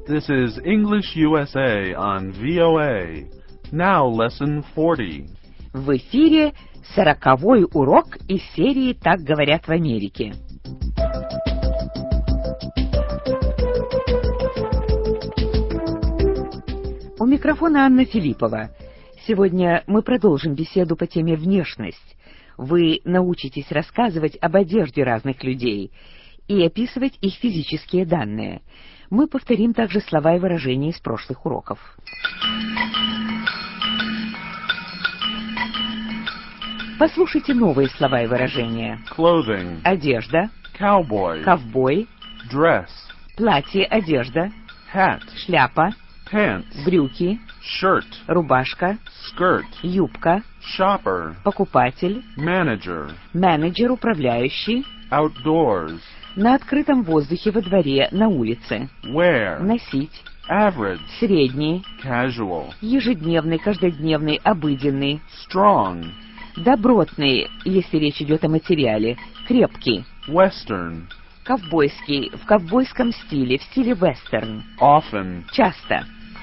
This is English USA on VOA. Now lesson 40. В эфире 40-й урок из серии «Так говорят в Америке». У микрофона Анна Филиппова. Сегодня мы продолжим беседу по теме «Внешность». Вы научитесь рассказывать об одежде разных людей и описывать их физические данные. Мы повторим также слова и выражения из прошлых уроков. Послушайте новые слова и выражения. Clothing. Одежда. Cowboy. Ковбой. Dress. Платье, одежда. Hat. Шляпа. Pants. Брюки. Shirt. Рубашка. Skirt. Юбка. Shopper. Покупатель. Manager. Менеджер, управляющий. Outdoors. На открытом воздухе, во дворе, на улице. Wear. Носить. Average. Средний. Casual. Ежедневный, каждодневный, обыденный. Strong. Добротный, если речь идет о материале. Крепкий. Western. Ковбойский, в ковбойском стиле, в стиле вестерн. Often. Часто.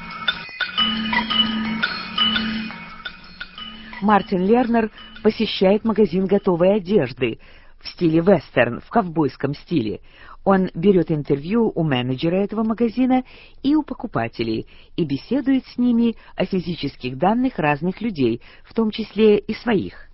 Мартин Лернер посещает магазин готовой одежды в стиле вестерн, в ковбойском стиле. Он берет интервью у менеджера этого магазина и у покупателей и беседует с ними о физических данных разных людей, в том числе и своих.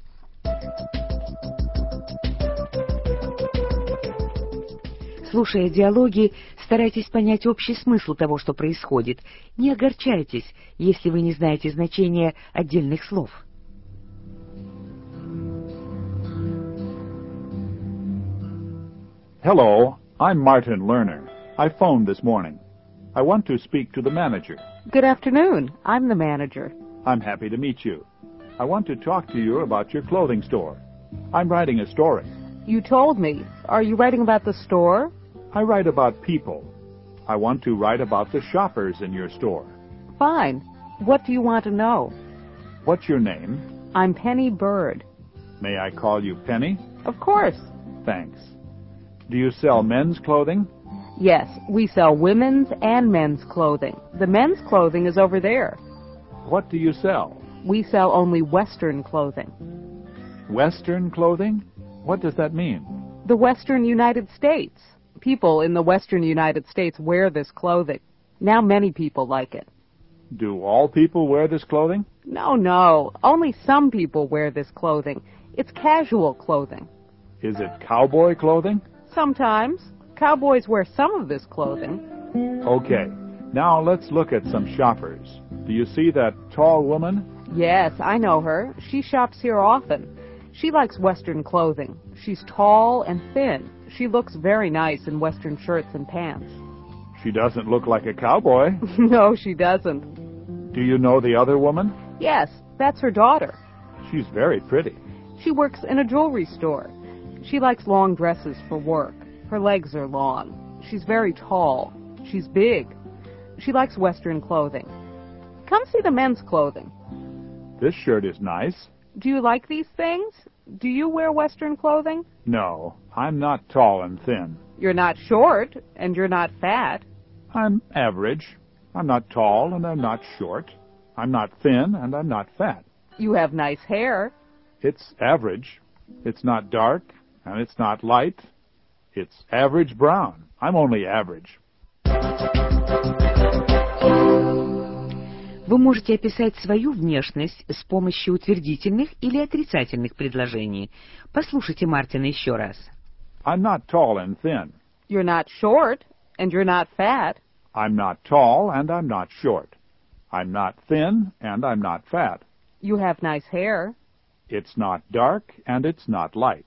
Слушая диалоги, старайтесь понять общий смысл того, что происходит. Не огорчайтесь, если вы не знаете значения отдельных слов. Hello, I'm Martin Lerner. I phoned this morning. I want to speak to the manager. Good afternoon. I'm the manager. I'm happy to meet you. I want to talk to you about your clothing store. I'm writing a story. You told me. Are you writing about the store? I write about people. I want to write about the shoppers in your store. Fine. What do you want to know? What's your name? I'm Penny Bird. May I call you Penny? Of course. Thanks. Do you sell men's clothing? Yes, we sell women's and men's clothing. The men's clothing is over there. What do you sell? We sell only Western clothing. Western clothing? What does that mean? The Western United States. People in the Western United States wear this clothing. Now many people like it. Do all people wear this clothing? No. Only some people wear this clothing. It's casual clothing. Is it cowboy clothing? Sometimes. Cowboys wear some of this clothing. Okay. Now let's look at some shoppers. Do you see that tall woman? Yes, I know her. She shops here often. She likes Western clothing. She's tall and thin. She looks very nice in Western shirts and pants. She doesn't look like a cowboy. No, she doesn't. Do you know the other woman? Yes, that's her daughter. She's very pretty. She works in a jewelry store. She likes long dresses for work. Her legs are long. She's very tall. She's big. She likes Western clothing. Come see the men's clothing. This shirt is nice. Do you like these things? Do you wear Western clothing? No, I'm not tall and thin. You're not short, and you're not fat. I'm average. I'm not tall and I'm not short. I'm not thin and I'm not fat. You have nice hair. It's average. It's not dark and it's not light. It's average brown. I'm only average. Вы можете описать свою внешность с помощью утвердительных или отрицательных предложений. Послушайте Мартина еще раз. I'm not tall and thin. You're not short, and you're not fat. I'm not tall and I'm not short. I'm not thin and I'm not fat. You have nice hair. It's not dark and it's not light.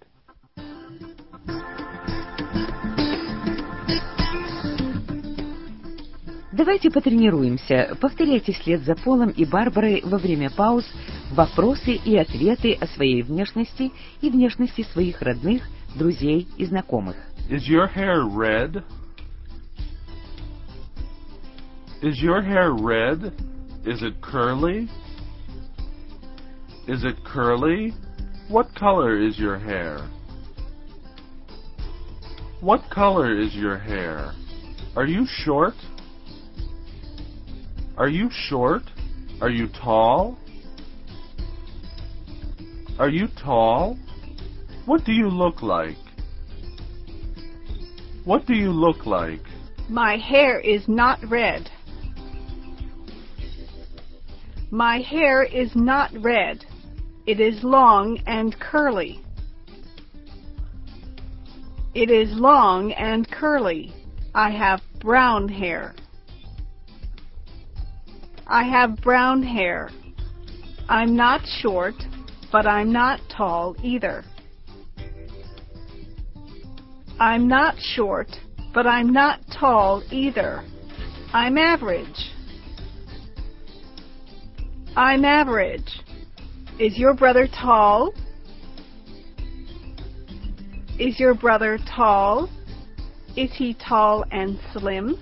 Давайте потренируемся. Повторяйте вслед за Полом и Барбарой во время пауз вопросы и ответы о своей внешности и внешности своих родных, друзей и знакомых. Is your hair red? Is your hair red? Is it curly? Is it curly? What color is your hair? What color is your hair? Are you short? Are you short? Are you tall? Are you tall? What do you look like? What do you look like? My hair is not red. My hair is not red. It is long and curly. It is long and curly. I have brown hair. I have brown hair. I'm not short, but I'm not tall either. I'm not short, but I'm not tall either. I'm average. I'm average. Is your brother tall? Is your brother tall? Is he tall and slim?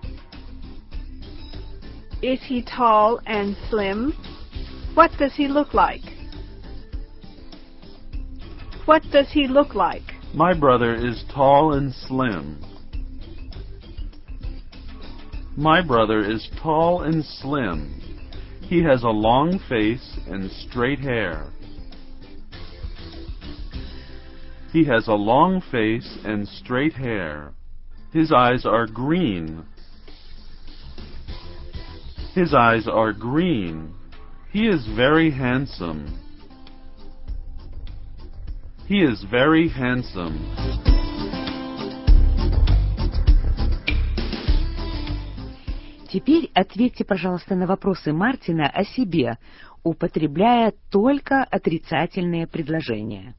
Is he tall and slim? What does he look like? What does he look like? My brother is tall and slim. My brother is tall and slim. He has a long face and straight hair. He has a long face and straight hair. His eyes are green. His eyes are green. He is very handsome. He is very handsome. Теперь ответьте, пожалуйста, на вопросы Мартина о себе, употребляя только отрицательные предложения.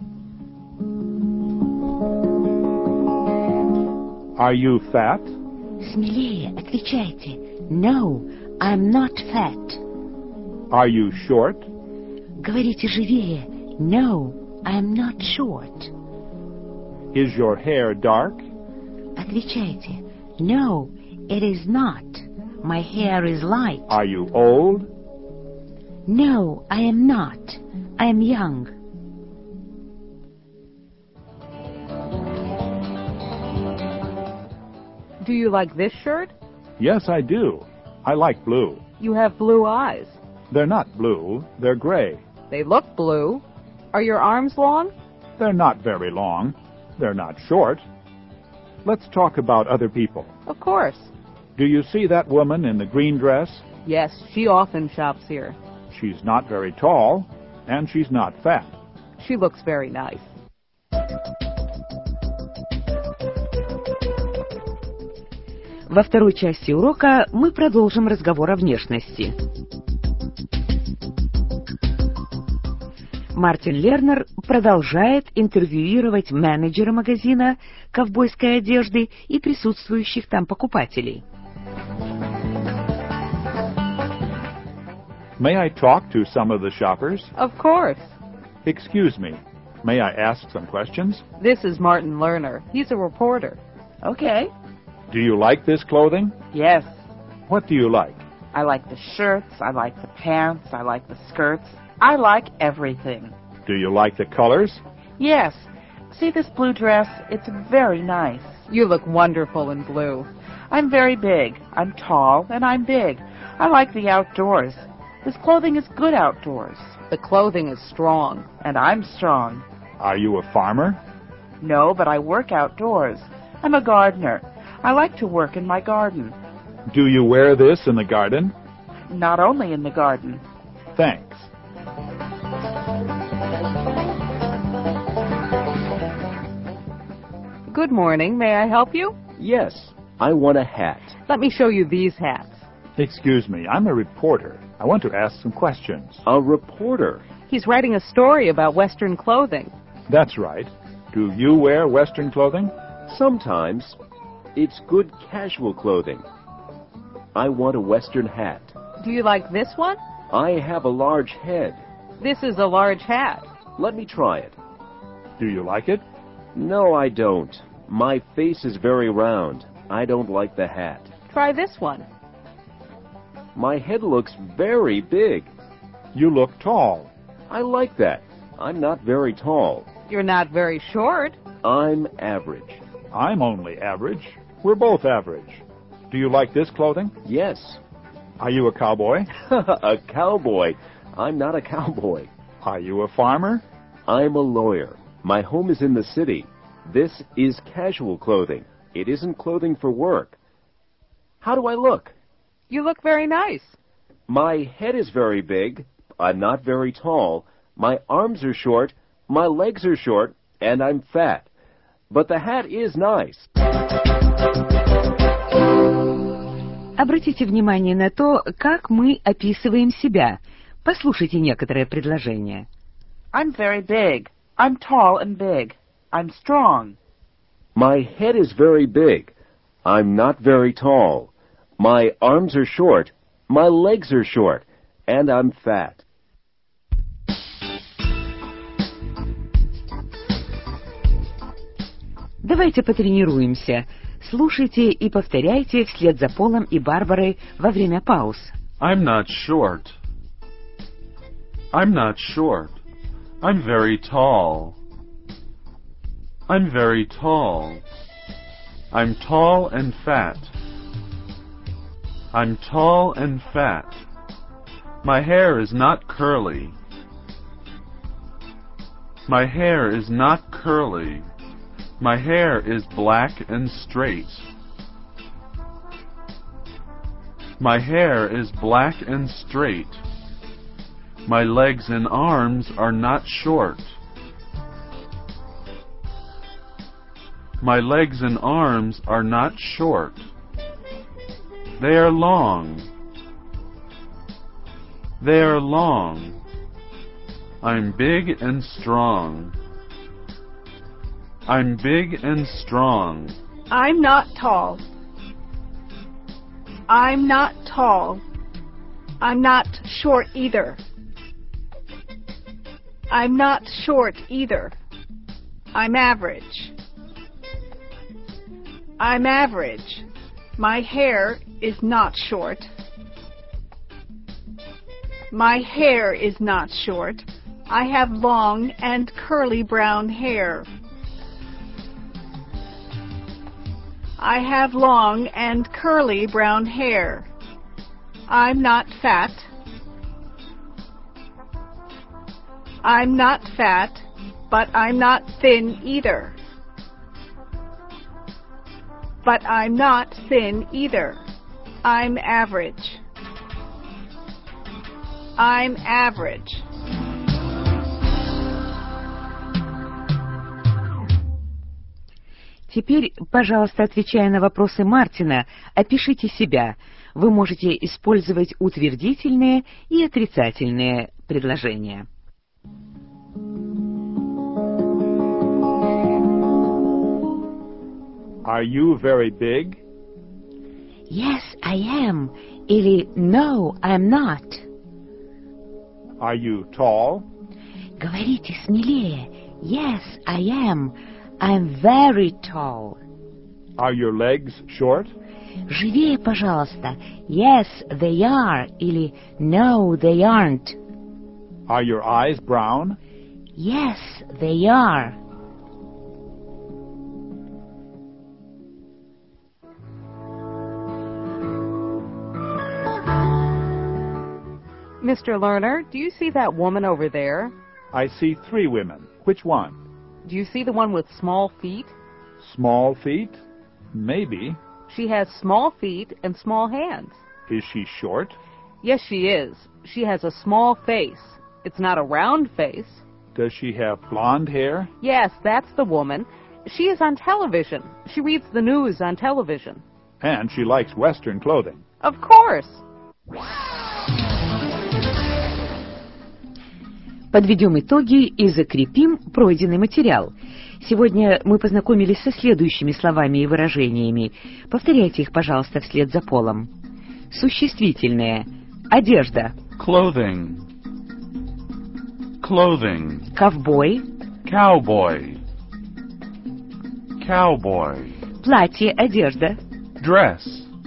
Are you fat? Смелее отвечайте. No, I'm not fat. Are you short? Говорите живее. No, I'm not short. Is your hair dark? Отвечайте. No, it is not. My hair is light. Are you old? No, I am not. I am young. Do you like this shirt? Yes, I do. I like blue. You have blue eyes. They're not blue, they're gray. They look blue. Are your arms long? They're not very long. They're not short. Let's talk about other people. Of course. Do you see that woman in the green dress? Yes, she often shops here. She's not very tall, and she's not fat. She looks very nice. Во второй части урока мы продолжим разговор о внешности. Мартин Лернер продолжает интервьюировать менеджера магазина ковбойской одежды и присутствующих там покупателей. May I talk to some of the shoppers? Of course. Excuse me. May I ask some questions? This is Martin Lerner. He's a reporter. Okay. Do you like this clothing? Yes. What do you like? I like the shirts, I like the pants, I like the skirts. I like everything. Do you like the colors? Yes. See this blue dress? It's very nice. You look wonderful in blue. I'm very big. I'm tall and I'm big. I like the outdoors. This clothing is good outdoors. The clothing is strong. And I'm strong. Are you a farmer? No, but I work outdoors. I'm a gardener. I like to work in my garden. Do you wear this in the garden? Not only in the garden. Thanks. Good morning. May I help you? Yes, I want a hat. Let me show you these hats. Excuse me, I'm a reporter. I want to ask some questions. A reporter? He's writing a story about Western clothing. That's right. Do you wear Western clothing? Sometimes. It's good casual clothing. I want a Western hat. Do you like this one? I have a large head. This is a large hat. Let me try it. Do you like it? No, I don't. My face is very round. I don't like the hat. Try this one. My head looks very big. You look tall. I like that. I'm not very tall. You're not very short. I'm average. I'm only average. We're both average. Do you like this clothing? Yes. Are you a cowboy? A cowboy? I'm not a cowboy. Are you a farmer? I'm a lawyer. My home is in the city. This is casual clothing. It isn't clothing for work. How do I look? You look very nice. My head is very big. I'm not very tall. My arms are short. My legs are short. And I'm fat. But the hat is nice. Обратите внимание на то, как мы описываем себя. Послушайте некоторые предложения. I'm very big. I'm tall and big. I'm strong. My head is very big. I'm not very tall. My arms are short. My legs are short. And I'm fat. Давайте потренируемся. Слушайте и повторяйте вслед за Полом и Барбарой во время пауз. I'm not short. I'm not short. I'm very tall. I'm very tall. I'm tall and fat. I'm tall and fat. My hair is not curly. My hair is not curly. My hair is black and straight. My hair is black and straight. My legs and arms are not short. My legs and arms are not short. They are long. They are long. I'm big and strong. I'm big and strong. I'm not tall. I'm not tall. I'm not short either. I'm not short either. I'm average. I'm average. My hair is not short. My hair is not short. I have long and curly brown hair. I have long and curly brown hair. I'm not fat. I'm not fat, but I'm not thin either. But I'm not thin either. I'm average. I'm average. Теперь, пожалуйста, отвечая на вопросы Мартина, опишите себя. Вы можете использовать утвердительные и отрицательные предложения. Are you very big? Yes, I am. Или no, I'm not. Are you tall? Говорите смелее. Yes, I am. I'm very tall. Are your legs short? Живее, пожалуйста. Yes, they are. Или no, they aren't. Are your eyes brown? Yes, they are. Mr. Lerner, do you see that woman over there? I see 3 women. Which one? Do you see the one with small feet? Small feet? Maybe. She has small feet and small hands. Is she short? Yes, she is. She has a small face. It's not a round face. Does she have blonde hair? Yes, that's the woman. She is on television. She reads the news on television. And she likes Western clothing. Of course. Подведем итоги и закрепим пройденный материал. Сегодня мы познакомились со следующими словами и выражениями. Повторяйте их, пожалуйста, вслед за Полом. Существительные. Одежда. Clothing. Clothing. Ковбой. Cowboy. Cowboy. Платье, одежда. Dress.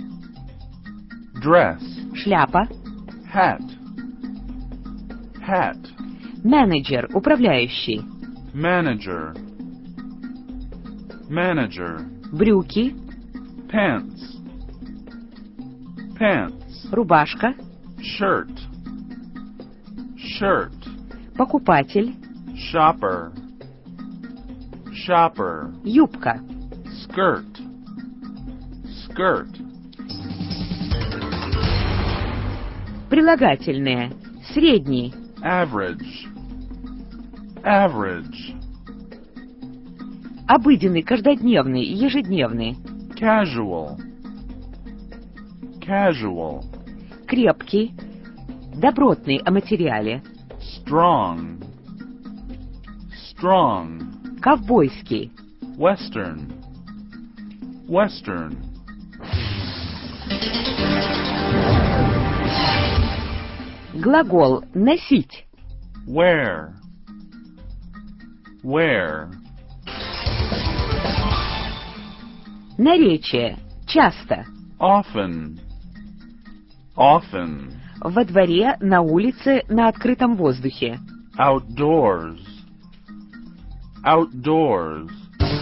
Dress. Шляпа. Hat. Hat. Менеджер, управляющий. Manager. Manager. Брюки. Pants. Pants. Рубашка. Shirt. Shirt. Покупатель. Shopper. Shopper. Юбка. Skirt. Skirt. Прилагательные. Средний. Average. Average. Обыденный, каждодневный, ежедневный. Casual. Casual. Крепкий. Добротный о материале. Strong. Strong. Ковбойский. Western. Western. Глагол носить. Wear. Wear. Наречие. Часто. Often. Often. Во дворе, на улице, на открытом воздухе. Outdoors. Outdoors.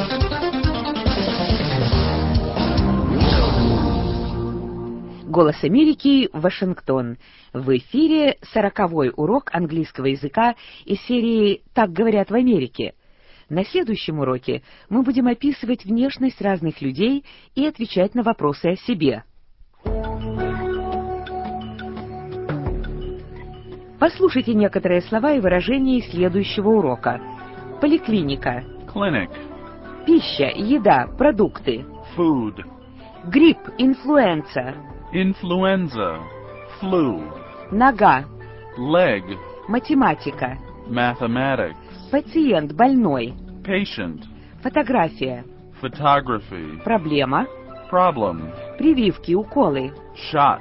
Голос Америки, Вашингтон. В эфире 40-й урок английского языка из серии «Так говорят в Америке». На следующем уроке мы будем описывать внешность разных людей и отвечать на вопросы о себе. Послушайте некоторые слова и выражения из следующего урока. Поликлиника. Clinic. Пища, еда, продукты. Food. Грипп, инфлюенса. Influenza. Flu. Нога. Leg. Математика. Mathematics. Пациент, больной. Patient. Фотография. Photography. Проблема. Problem. Прививки, уколы. Shots.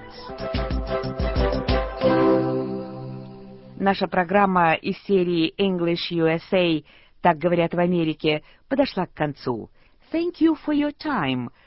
Наша программа из серии English USA «Так говорят в Америке» подошла к концу. Thank you for your time.